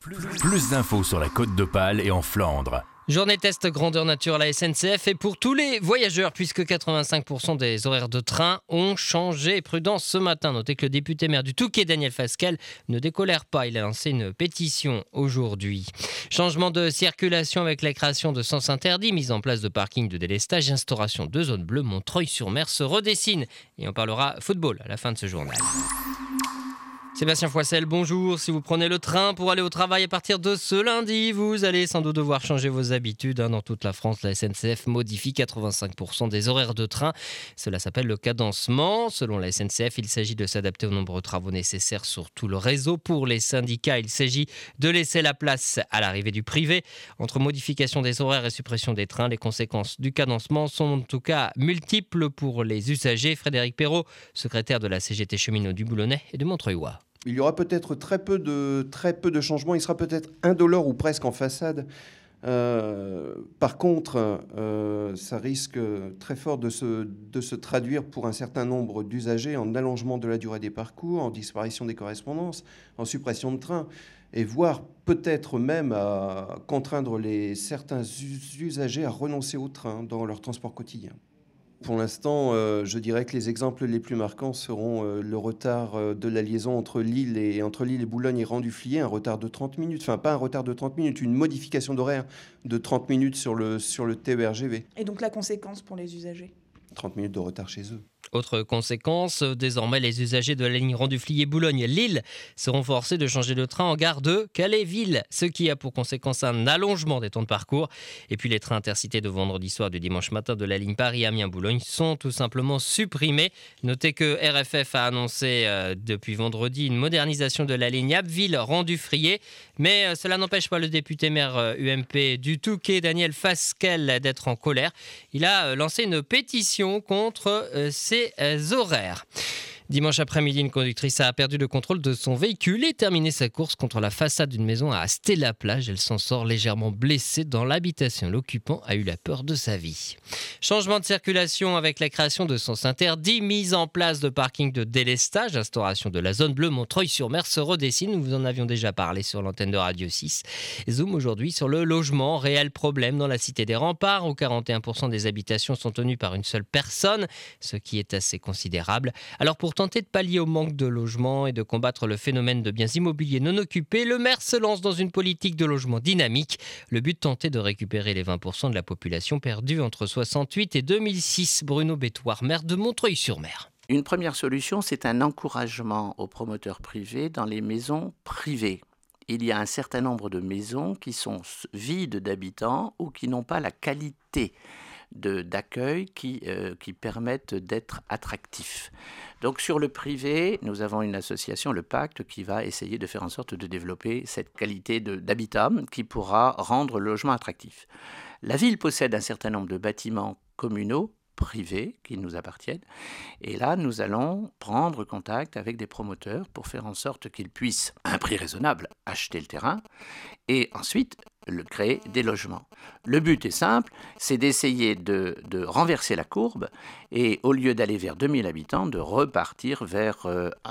Plus d'infos sur la Côte d'Opale et en Flandre. Journée test grandeur nature à la SNCF et pour tous les voyageurs puisque 85% des horaires de train ont changé. Prudence ce matin. Notez que le député maire du Touquet, Daniel Fasquelle, ne décolère pas. Il a lancé une pétition aujourd'hui. Changement de circulation avec la création de sens interdits, mise en place de parkings de délestage, instauration de zones bleues. Montreuil-sur-Mer se redessine et on parlera football à la fin de ce journal. Sébastien Foissel, bonjour. Si vous prenez le train pour aller au travail à partir de ce lundi, vous allez sans doute devoir changer vos habitudes. Dans toute la France, la SNCF modifie 85% des horaires de train. Cela s'appelle le cadencement. Selon la SNCF, il s'agit de s'adapter aux nombreux travaux nécessaires sur tout le réseau. Pour les syndicats, il s'agit de laisser la place à l'arrivée du privé. Entre modification des horaires et suppression des trains, les conséquences du cadencement sont en tout cas multiples pour les usagers. Frédéric Perrault, secrétaire de la CGT cheminot du Boulonnais et de Montreuil-Ouest. Il y aura peut-être très peu de changements. Il sera peut-être indolore ou presque en façade. Par contre, ça risque très fort de se traduire pour un certain nombre d'usagers en allongement de la durée des parcours, en disparition des correspondances, en suppression de trains, et voire peut-être même à contraindre certains usagers à renoncer au train dans leur transport quotidien. Pour l'instant, je dirais que les exemples les plus marquants seront le retard de la liaison entre Lille et Boulogne et Rennes-du-Fliers, un retard de 30 minutes. Enfin, pas un retard de 30 minutes, une modification d'horaire de 30 minutes sur le TER-GV. Et donc la conséquence pour les usagers ? 30 minutes de retard chez eux. Autre conséquence, désormais les usagers de la ligne Rennes-du-Fliers-Boulogne-Lille seront forcés de changer de train en gare de Calais-Ville, ce qui a pour conséquence un allongement des temps de parcours. Et puis les trains intercités de vendredi soir du dimanche matin de la ligne Paris-Amiens-Boulogne sont tout simplement supprimés. Notez que RFF a annoncé depuis vendredi une modernisation de la ligne Abbeville-Rennes-du-Frier, mais cela n'empêche pas le député maire UMP du Touquet, Daniel Fasquelle, d'être en colère. Il a lancé une pétition contre ces horaires. Dimanche après-midi, une conductrice a perdu le contrôle de son véhicule et terminé sa course contre la façade d'une maison à Asté-la-Plage. Elle s'en sort légèrement blessée dans l'habitation. L'occupant a eu la peur de sa vie. Changement de circulation avec la création de sens interdits, mise en place de parking de délestage, instauration de la zone bleue Montreuil-sur-Mer se redessine. Nous vous en avions déjà parlé sur l'antenne de Radio 6. Zoom aujourd'hui sur le logement. Réel problème dans la cité des Remparts où 41% des habitations sont tenues par une seule personne, ce qui est assez considérable. Alors pour tenter de pallier au manque de logement et de combattre le phénomène de biens immobiliers non occupés, le maire se lance dans une politique de logement dynamique. Le but, tenter de récupérer les 20% de la population perdue entre 68 et 2006. Bruno Bétoir, maire de Montreuil-sur-Mer. Une première solution, c'est un encouragement aux promoteurs privés dans les maisons privées. Il y a un certain nombre de maisons qui sont vides d'habitants ou qui n'ont pas la qualité d'accueil qui permettent d'être attractifs. Donc sur le privé, nous avons une association, le Pacte, qui va essayer de faire en sorte de développer cette qualité d'habitat qui pourra rendre le logement attractif. La ville possède un certain nombre de bâtiments communaux privés qui nous appartiennent. Et là, nous allons prendre contact avec des promoteurs pour faire en sorte qu'ils puissent, à un prix raisonnable, acheter le terrain et ensuite créer des logements. Le but est simple, c'est d'essayer de renverser la courbe et au lieu d'aller vers 2000 habitants, de repartir vers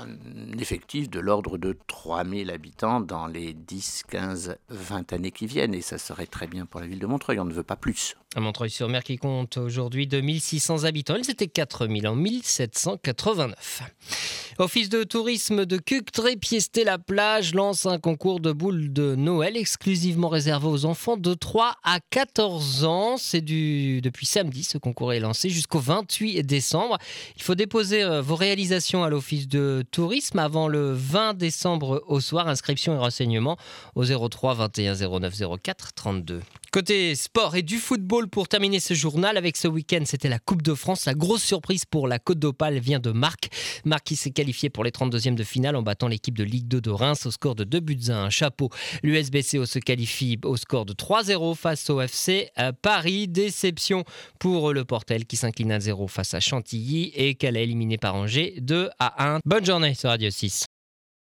un effectif de l'ordre de 3000 habitants dans les 10, 15, 20 années qui viennent. Et ça serait très bien pour la ville de Montreuil, on ne veut pas plus. À Montreuil-sur-Mer qui compte aujourd'hui 2600 habitants, ils étaient 4000 en 1789. Office de tourisme de Cuctré-Piesté-la-Plage lance un concours de boules de Noël exclusivement réservé aux enfants de 3 à 14 ans. C'est depuis samedi, ce concours est lancé jusqu'au 28 décembre. Il faut déposer vos réalisations à l'office de tourisme avant le 20 décembre au soir. Inscription et renseignements au 03 21 09 04 32. Côté sport et du football pour terminer ce journal avec ce week-end, c'était la Coupe de France. La grosse surprise pour la Côte d'Opale vient de Marc. Marc qui s'est qualifié pour les 32e de finale en battant l'équipe de Ligue 2 de Reims au score de 2-1. Chapeau. L'USBCO se qualifie au score de 3-0 face au FC Paris. Déception pour le Portel qui s'incline 1-0 face à Chantilly et qu'elle a éliminé par Angers 2-1. Bonne journée sur Radio 6.